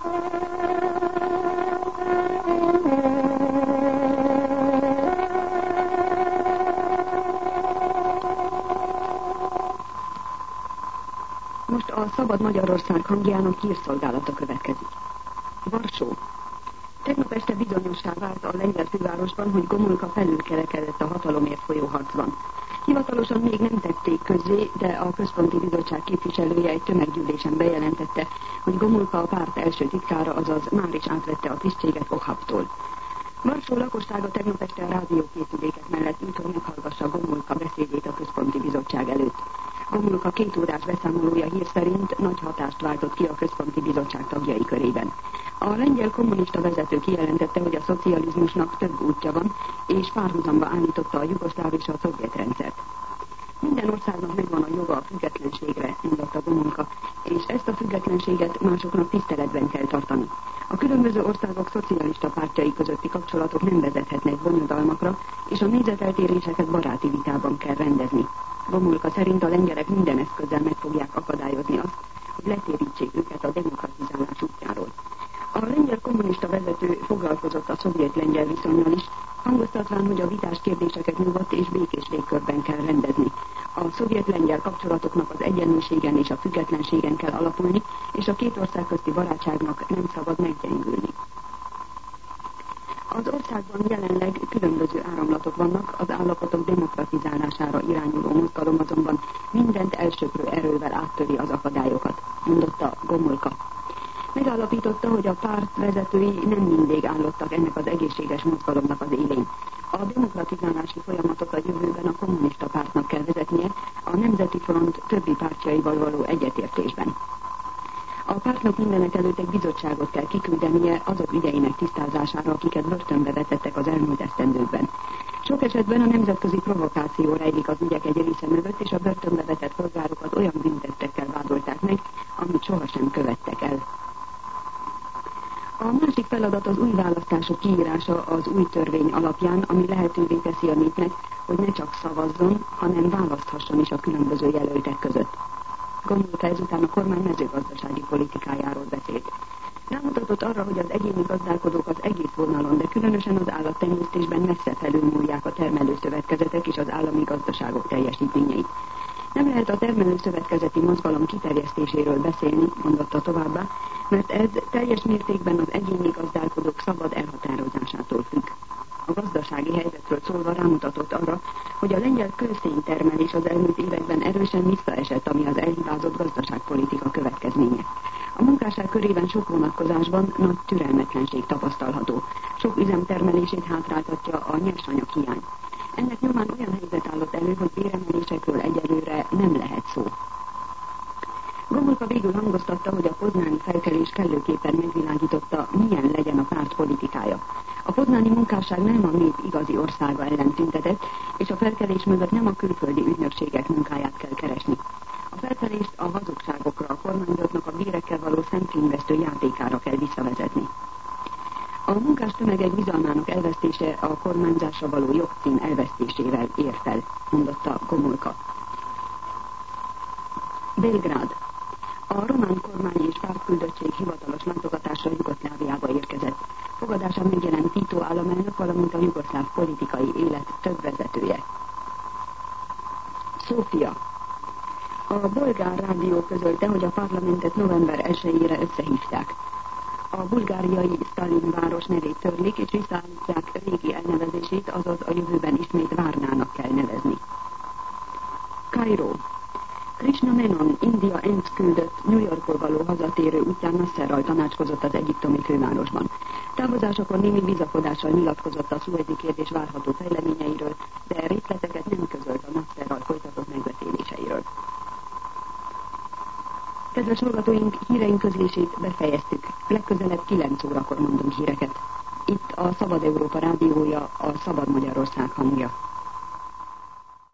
Most a Szabad Magyarország hangjának hírszolgálata következik. Varsó. Tegnap este bizonyossá vált a lengyel fővárosban, hogy Gomulka felülkerekedett a hatalomért folyó harcban. Hivatalosan még nem tették közzé, de a Központi Bizottság képviselője egy tömeggyűlésen bejelentette, hogy Gomulka a párt első titkára, azaz már is átvette a tisztséget Okhaptól. Varsó lakossága tegnap este a rádiókészülékek mellett ült, hogy meghallgassa Gomulka beszédét a Központi Bizottság előtt. Gomulka 2 órás beszámolója hír szerint nagy hatást váltott ki a Központi Bizottság tagjai körében. A lengyel kommunista vezető kijelentette, hogy a szocializmusnak több útja van, és párhuzamba állította a jugoszláv és a szovjet rendszert. Minden országnak megvan a joga a függetlenségre, mondotta Gomulka, és ezt a függetlenséget másoknak tiszteletben kell tartani. A különböző országok szocialista pártjai közötti kapcsolatok nem vezethetnek bonyodalmakra, és a nézeteltéréseket baráti vitában kell rendezni. Gomulka szerint a lengyelek minden eszközzel meg fogják akadályozni azt, hogy letérítsék őket a demokratizálás útjáról. A lengyel kommunista vezető foglalkozott a szovjet-lengyel viszonnyal is, hangoztatván, hogy a vitás kérdéseket nyugodt és békés légkörben kell rendezni. A szovjet-lengyel kapcsolatoknak az egyenlőségen és a függetlenségen kell alapulni, és a két ország közti barátságnak nem szabad meggyengülni. Az országban jelenleg különböző áramlatok vannak, az állapotok demokratizálására irányuló mozgalom azonban mindent elsöprő erővel áttöri az akadályokat, mondotta Gomulka. Megállapította, hogy a párt vezetői nem mindig állottak ennek az egészséges mozgalomnak az élén. A demokratizálási folyamatot a jövőben a kommunista pártnak kell vezetnie, a Nemzeti Front többi pártjaival való egyetértésben. A pártnak mindenek előtt egy bizottságot kell kiküldenie azok ügyeinek tisztázására, akiket börtönbe vetettek az elmúlt esztendőkben. Sok esetben a nemzetközi provokáció rejlik az ügyek egy része mögött, és a börtönbe vetett polgárokat olyan büntettekkel vádolták meg, amit sohasem követtek el. A másik feladat az új választások kiírása az új törvény alapján, ami lehetővé teszi a népnek, hogy ne csak szavazzon, hanem választhasson is a különböző jelöltek között. Gomulka ezután a kormány mezőgazdasági politikájáról beszélt. Rámutatott arra, hogy az egyéni gazdálkodók az egész vonalon, de különösen az állattenyésztésben messze felülmúlják a termelőszövetkezetek és az állami gazdaságok teljesítményeit. Nem lehet a termelőszövetkezeti mozgalom kiterjesztéséről beszélni, mondotta továbbá, mert ez teljes mértékben az egyéni gazdálkodók szabad elhatározásától függ. A gazdasági helyzetről szólva rámutatott arra, hogy a lengyel kőszéntermelés az elmúlt években erősen visszaesett, ami az elhibázott gazdaságpolitika következménye. A munkásság körében sok vonatkozásban nagy türelmetlenség tapasztalható. Sok üzem termelését hátráltatja a nyersanyag hiány. Ennek nyomán olyan helyzet állott elő, hogy béremelésekről egyelőre nem lehet szó. Gomulka végül hangoztatta, hogy a poznáni felkelés kellőképpen megvilágította, milyen legyen a párt politikája. A poznáni munkásság nem a nép igazi országa ellen tüntetett, és a felkelés mögött nem a külföldi ügynökségek munkáját kell keresni. A felkelést a hazugságokra, a kormányzatnak a bérekkel való szemfényvesztő játékára kell visszavezetni. A munkás tömegek bizalmának elvesztése a kormányzásra való jogcím elvesztésével ér fel, mondotta Gomulka. Belgrád. A román kormány és pártküldöttség hivatalos látogatásra Jugoszláviába érkezett. Fogadásán megjelent Tito államelnök, valamint a jugoszláv politikai élet több vezetője. Szófia. A bolgár rádió közölte, hogy a parlamentet november 1-ére összehívták. A bulgáriai Sztalin város nevét törlik, és visszaállítják régi elnevezését, azaz a jövőben ismét Várnának kell nevezni. Kairó. Krishna Menon, India ENSZ küldött New Yorkból való hazatérő útján Nasserral tanácskozott az egyiptomi fővárosban. Távozásakor némi bizakodással nyilatkozott a szuezi kérdés várható fejleményeiről, de részleteket nem közölt a Nasserral folytatott megbeszéléseiről. Kedves hallgatóink, híreink közlését befejeztük. Legközelebb 9 órakor mondunk híreket. Itt a Szabad Európa rádiója, a Szabad Magyarország hangja.